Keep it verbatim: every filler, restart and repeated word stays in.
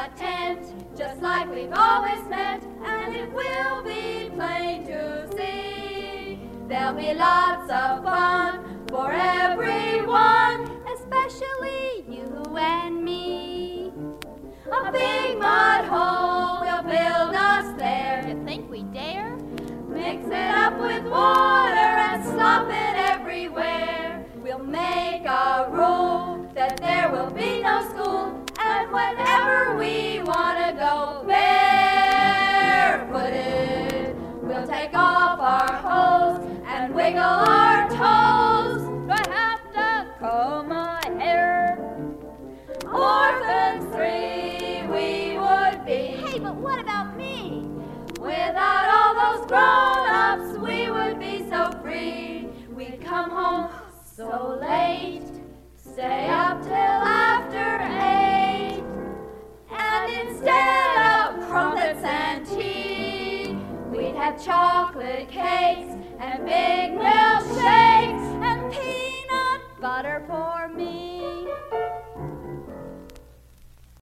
a tent, just like we've always meant, and it will be plain to see. There'll be lots of fun for everyone, especially you and me. A big mud hole will build us there. You think we dare? Mix it up with water and slop it everywhere. We'll make a rule that there will be no school, and whenever we want to go barefooted, we'll take off our hose and wiggle our toes. Do I have to comb my hair? Orphans three we would be. Hey, but what about me? Without all those grown-ups, we would be so free. We'd come home so late, stay up till after eight, and instead of crumpets and tea, we'd have chocolate cakes and big